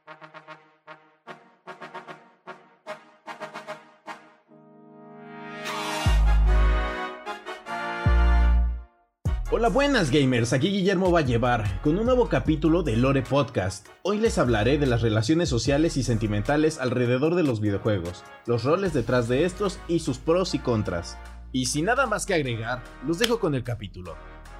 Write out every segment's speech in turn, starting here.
Hola buenas gamers, aquí Guillermo Vallevar, con un nuevo capítulo de Lore Podcast. Hoy les hablaré de las relaciones sociales y sentimentales alrededor de los videojuegos, los roles detrás de estos y sus pros y contras. Y sin nada más que agregar, los dejo con el capítulo.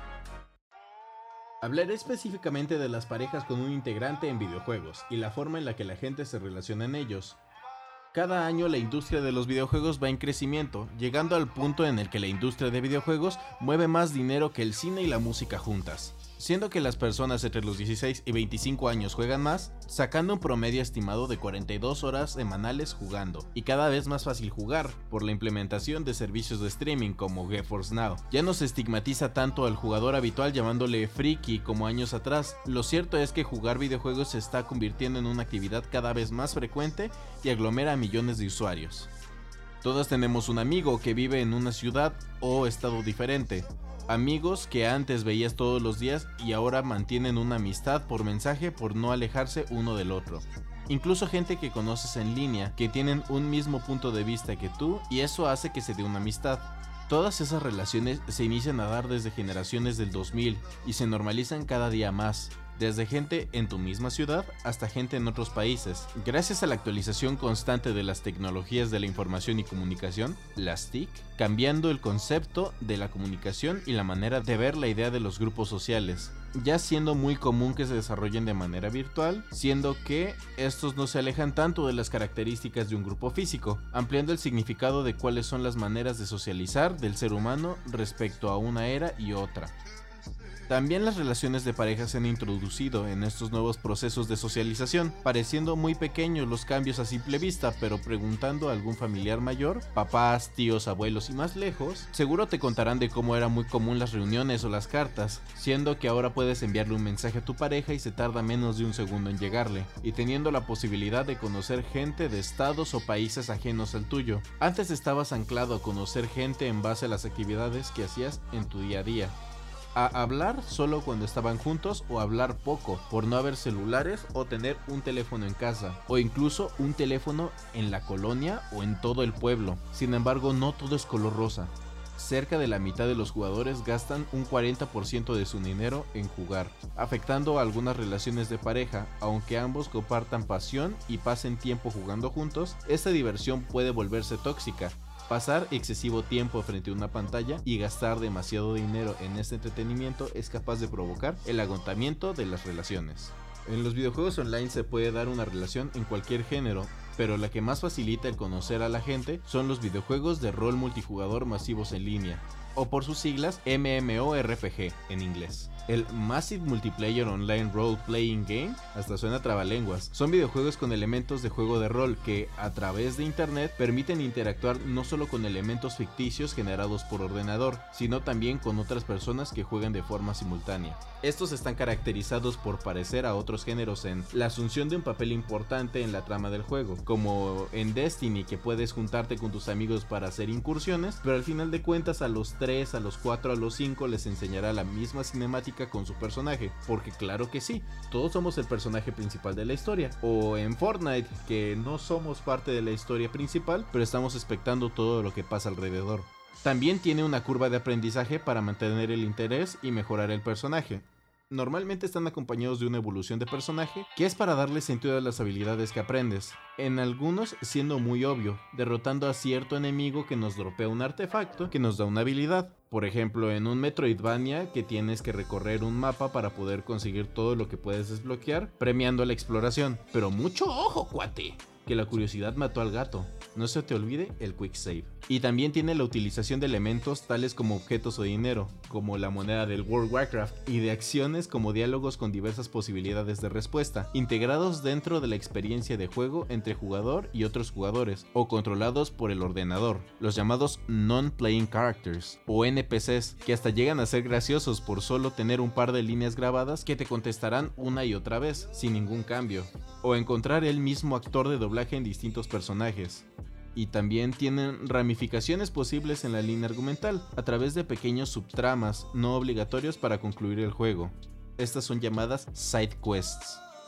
Hablaré específicamente de las parejas con un integrante en videojuegos y la forma en la que la gente se relaciona en ellos. Cada año la industria de los videojuegos va en crecimiento, llegando al punto en el que la industria de videojuegos mueve más dinero que el cine y la música juntas, siendo que las personas entre los 16 y 25 años juegan más, sacando un promedio estimado de 42 horas semanales jugando, y cada vez más fácil jugar, por la implementación de servicios de streaming como GeForce Now. Ya no se estigmatiza tanto al jugador habitual llamándole friki como años atrás. Lo cierto es que jugar videojuegos se está convirtiendo en una actividad cada vez más frecuente y aglomera a millones de usuarios. Todos tenemos un amigo que vive en una ciudad o estado diferente. Amigos que antes veías todos los días y ahora mantienen una amistad por mensaje por no alejarse uno del otro. Incluso gente que conoces en línea que tienen un mismo punto de vista que tú y eso hace que se dé una amistad. Todas esas relaciones se inician a dar desde generaciones del 2000 y se normalizan cada día más. Desde gente en tu misma ciudad hasta gente en otros países. Gracias a la actualización constante de las tecnologías de la información y comunicación, las TIC, cambiando el concepto de la comunicación y la manera de ver la idea de los grupos sociales, ya siendo muy común que se desarrollen de manera virtual, siendo que estos no se alejan tanto de las características de un grupo físico, ampliando el significado de cuáles son las maneras de socializar del ser humano respecto a una era y otra. También las relaciones de pareja se han introducido en estos nuevos procesos de socialización, pareciendo muy pequeños los cambios a simple vista, pero preguntando a algún familiar mayor, papás, tíos, abuelos y más lejos, seguro te contarán de cómo era muy común las reuniones o las cartas, siendo que ahora puedes enviarle un mensaje a tu pareja y se tarda menos de un segundo en llegarle, y teniendo la posibilidad de conocer gente de estados o países ajenos al tuyo. Antes estabas anclado a conocer gente en base a las actividades que hacías en tu día a día. A hablar solo cuando estaban juntos o hablar poco por no haber celulares o tener un teléfono en casa o incluso un teléfono en la colonia o en todo el pueblo. Sin embargo, no todo es color rosa. Cerca de la mitad de los jugadores gastan un 40% de su dinero en jugar, afectando a algunas relaciones de pareja. Aunque ambos compartan pasión y pasen tiempo jugando juntos, esta diversión puede volverse tóxica. Pasar excesivo tiempo frente a una pantalla y gastar demasiado dinero en este entretenimiento es capaz de provocar el agotamiento de las relaciones. En los videojuegos online se puede dar una relación en cualquier género, pero la que más facilita el conocer a la gente son los videojuegos de rol multijugador masivos en línea, o por sus siglas MMORPG en inglés. El Massive Multiplayer Online Role Playing Game, hasta suena trabalenguas, son videojuegos con elementos de juego de rol que, a través de internet, permiten interactuar no solo con elementos ficticios generados por ordenador, sino también con otras personas que juegan de forma simultánea. Estos están caracterizados por parecer a otros géneros en la asunción de un papel importante en la trama del juego, como en Destiny, que puedes juntarte con tus amigos para hacer incursiones, pero al final de cuentas a los 3, a los 4, a los 5 les enseñará la misma cinemática con su personaje, porque claro que sí, todos somos el personaje principal de la historia. O en Fortnite, que no somos parte de la historia principal, pero estamos expectando todo lo que pasa alrededor. También tiene una curva de aprendizaje para mantener el interés y mejorar el personaje. Normalmente están acompañados de una evolución de personaje que es para darle sentido a las habilidades que aprendes, en algunos siendo muy obvio, derrotando a cierto enemigo que nos dropea un artefacto que nos da una habilidad. Por ejemplo, en un Metroidvania que tienes que recorrer un mapa para poder conseguir todo lo que puedes desbloquear, premiando la exploración. Pero mucho ojo, cuate, que la curiosidad mató al gato. No se te olvide el Quick Save. Y también tiene la utilización de elementos tales como objetos o dinero, como la moneda del World of Warcraft, y de acciones como diálogos con diversas posibilidades de respuesta, integrados dentro de la experiencia de juego entre jugador y otros jugadores, o controlados por el ordenador, los llamados Non-Playing Characters, o NPCs, que hasta llegan a ser graciosos por solo tener un par de líneas grabadas que te contestarán una y otra vez, sin ningún cambio, o encontrar el mismo actor de doblaje en distintos personajes. Y también tienen ramificaciones posibles en la línea argumental, a través de pequeños subtramas no obligatorios para concluir el juego. Estas son llamadas side quests.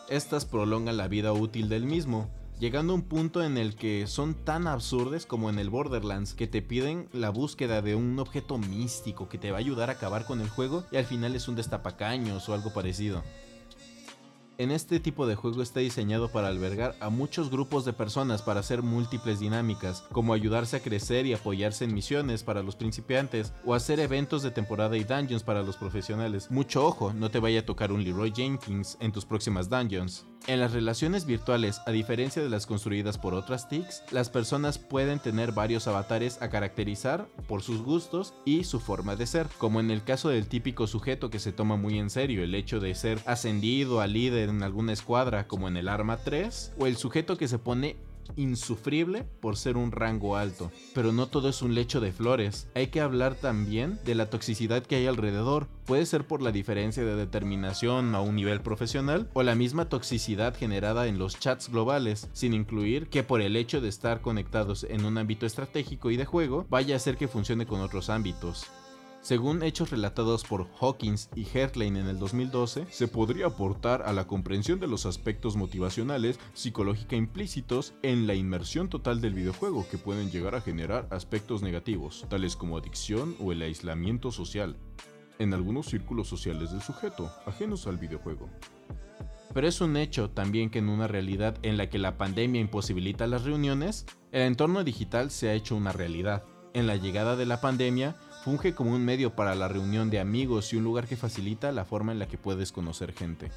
Estas prolongan la vida útil del mismo, llegando a un punto en el que son tan absurdas como en el Borderlands, que te piden la búsqueda de un objeto místico que te va a ayudar a acabar con el juego y al final es un destapacaños o algo parecido. En este tipo de juego está diseñado para albergar a muchos grupos de personas para hacer múltiples dinámicas, como ayudarse a crecer y apoyarse en misiones para los principiantes, o hacer eventos de temporada y dungeons para los profesionales. Mucho ojo, no te vaya a tocar un Leroy Jenkins en tus próximas dungeons. En las relaciones virtuales, a diferencia de las construidas por otras TICs, las personas pueden tener varios avatares a caracterizar por sus gustos y su forma de ser, como en el caso del típico sujeto que se toma muy en serio el hecho de ser ascendido a líder en alguna escuadra como en el Arma 3, o el sujeto que se pone insufrible por ser un rango alto. Pero no todo es un lecho de flores, hay que hablar también de la toxicidad que hay alrededor. Puede ser por la diferencia de determinación a un nivel profesional o la misma toxicidad generada en los chats globales, sin incluir que por el hecho de estar conectados en un ámbito estratégico y de juego vaya a hacer que funcione con otros ámbitos. Según hechos relatados por Hawkins y Hertlein en el 2012, se podría aportar a la comprensión de los aspectos motivacionales psicológica implícitos en la inmersión total del videojuego, que pueden llegar a generar aspectos negativos, tales como adicción o el aislamiento social, en algunos círculos sociales del sujeto, ajenos al videojuego. Pero es un hecho también que en una realidad en la que la pandemia imposibilita las reuniones, el entorno digital se ha hecho una realidad. En la llegada de la pandemia, funge como un medio para la reunión de amigos y un lugar que facilita la forma en la que puedes conocer gente.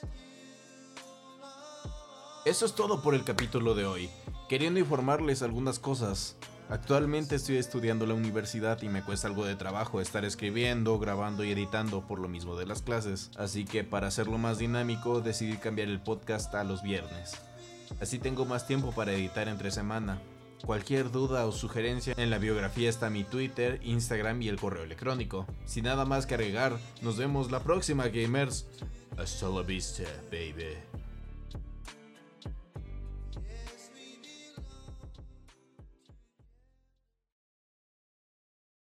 Eso es todo por el capítulo de hoy. Queriendo informarles algunas cosas. Actualmente estoy estudiando en la universidad y me cuesta algo de trabajo estar escribiendo, grabando y editando por lo mismo de las clases. Así que para hacerlo más dinámico decidí cambiar el podcast a los viernes. Así tengo más tiempo para editar entre semana. Cualquier duda o sugerencia, en la biografía está mi Twitter, Instagram y el correo electrónico. Sin nada más que agregar, nos vemos la próxima, gamers. Hasta la vista, baby.